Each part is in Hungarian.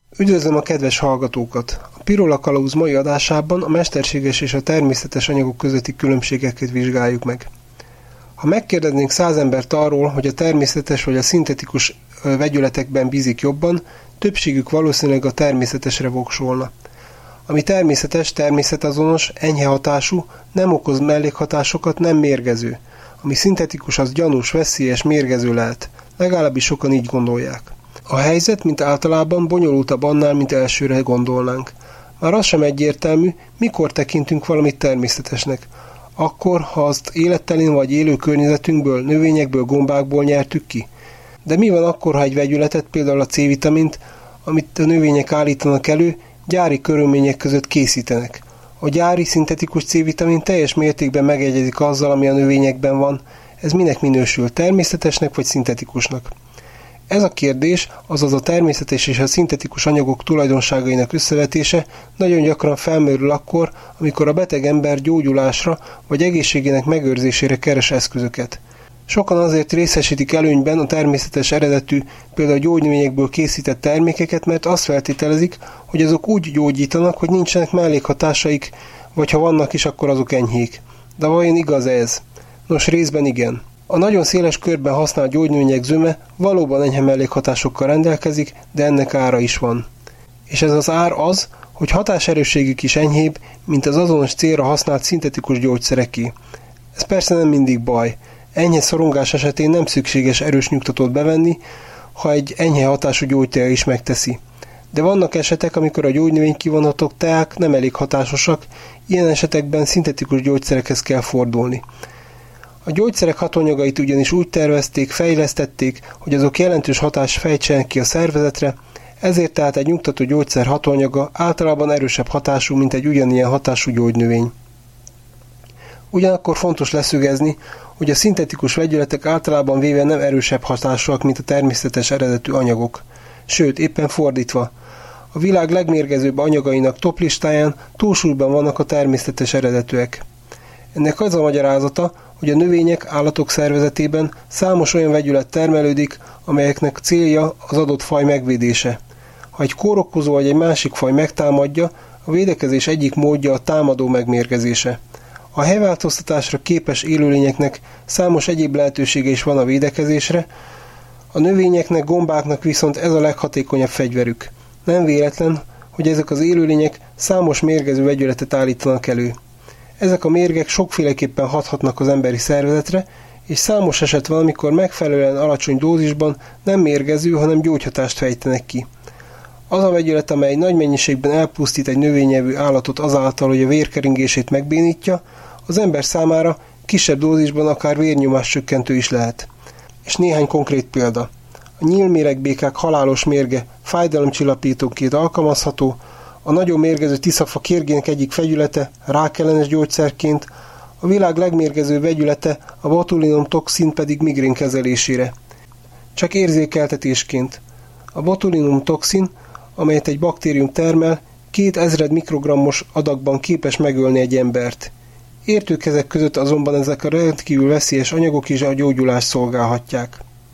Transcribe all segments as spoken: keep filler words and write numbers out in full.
Üdvözlöm a kedves hallgatókat! A Pirula Kalauz mai adásában a mesterséges és a természetes anyagok közötti különbségeket vizsgáljuk meg. Ha megkérdeznénk száz embert arról, hogy a természetes vagy a szintetikus vegyületekben bízik jobban, többségük valószínűleg a természetesre voksolna. Ami természetes, természetazonos, enyhe hatású, nem okoz mellékhatásokat, nem mérgező. Ami szintetikus, az gyanús, veszélyes, mérgező lehet. Legalábbis sokan így gondolják. A helyzet, mint általában, bonyolultabb annál, mint elsőre gondolnánk. Már az sem egyértelmű, mikor tekintünk valamit természetesnek. Akkor, ha azt élettelén vagy élő környezetünkből, növényekből, gombákból nyertük ki. De mi van akkor, ha egy vegyületet, például a C-vitamint, amit a növények állítanak elő, gyári körülmények között készítenek? A gyári szintetikus C-vitamin teljes mértékben megegyezik azzal, ami a növényekben van. Ez minek minősül, természetesnek vagy szintetikusnak? Ez a kérdés, azaz a természetes és a szintetikus anyagok tulajdonságainak összevetése nagyon gyakran felmerül akkor, amikor a beteg ember gyógyulásra vagy egészségének megőrzésére keres eszközöket. Sokan azért részesítik előnyben a természetes eredetű, például gyógynövényekből készített termékeket, mert azt feltételezik, hogy azok úgy gyógyítanak, hogy nincsenek mellékhatásaik, vagy ha vannak is, akkor azok enyhék. De vajon igaz ez? Nos, részben igen. A nagyon széles körben használt gyógynövények zöme valóban enyhe mellékhatásokkal rendelkezik, de ennek ára is van. És ez az ár az, hogy hatáserősségük is enyhébb, mint az azonos célra használt szintetikus gyógyszereké. Ez persze nem mindig baj. Enyhe szorongás esetén nem szükséges erős nyugtatót bevenni, ha egy enyhe hatású gyógytér is megteszi. De vannak esetek, amikor a gyógynövény kivonatok teák nem elég hatásosak, ilyen esetekben szintetikus gyógyszerekhez kell fordulni. A gyógyszerek hatóanyagait ugyanis úgy tervezték, fejlesztették, hogy azok jelentős hatást fejtsenek ki a szervezetre, ezért tehát egy nyugtató gyógyszer hatóanyaga általában erősebb hatású, mint egy ugyanilyen hatású gyógynövény. Ugyanakkor fontos leszögezni, hogy a szintetikus vegyületek általában véve nem erősebb hatásúak, mint a természetes eredetű anyagok. Sőt, éppen fordítva. A világ legmérgezőbb anyagainak toplistáján túlsúlyban vannak a természetes eredetűek. Ennek az a magyarázata, hogy a növények, állatok szervezetében számos olyan vegyület termelődik, amelyeknek célja az adott faj megvédése. Ha egy kórokozó vagy egy másik faj megtámadja, a védekezés egyik módja a támadó megmérgezése. A helyváltoztatásra képes élőlényeknek számos egyéb lehetősége is van a védekezésre, a növényeknek, gombáknak viszont ez a leghatékonyabb fegyverük. Nem véletlen, hogy ezek az élőlények számos mérgező vegyületet állítanak elő. Ezek a mérgek sokféleképpen hathatnak az emberi szervezetre, és számos eset van, amikor megfelelően alacsony dózisban nem mérgező, hanem gyógyhatást fejtenek ki. Az a vegyület, amely nagy mennyiségben elpusztít egy növényevő állatot azáltal, hogy a vérkeringését megbénítja, az ember számára kisebb dózisban akár vérnyomás csökkentő is lehet. És néhány konkrét példa. A nyílméregbékák halálos mérge fájdalomcsillapítóként alkalmazható, a nagyon mérgező tiszafa kérgének egyik vegyülete rákellenes gyógyszerként, a világ legmérgezőbb vegyülete a botulinum toxin pedig migrén kezelésére. Csak érzékeltetésként. A botulinum toxin, amelyet egy baktérium termel, két ezred mikrogrammos adagban képes megölni egy embert. Értőkezek között azonban ezek a rendkívül veszélyes anyagok is a gyógyulást szolgálhatják.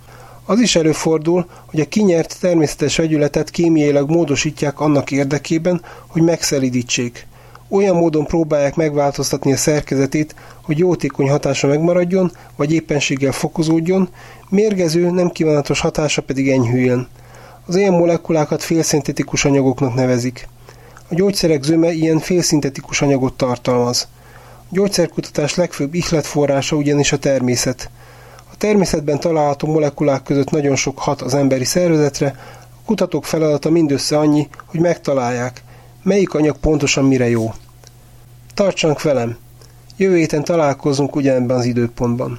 Az is előfordul, hogy a kinyert természetes vegyületet kémiailag módosítják annak érdekében, hogy megszelídítsék. Olyan módon próbálják megváltoztatni a szerkezetét, hogy jótékony hatása megmaradjon, vagy éppenséggel fokozódjon, mérgező, nem kívánatos hatása pedig enyhüljön. Az ilyen molekulákat félszintetikus anyagoknak nevezik. A gyógyszerek zöme ilyen félszintetikus anyagot tartalmaz. A gyógyszerkutatás legfőbb ihletforrása ugyanis a természet. A természetben található molekulák között nagyon sok hat az emberi szervezetre, a kutatók feladata mindössze annyi, hogy megtalálják, melyik anyag pontosan mire jó. Tartsanak velem! Jövő héten találkozunk ugyanebben az időpontban.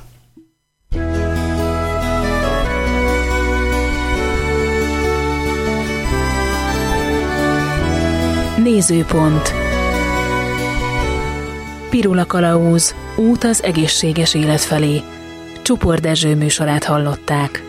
Nézőpont. Pirula Kalauz. Út az egészséges élet felé. Csupor Dezső műsorát hallották.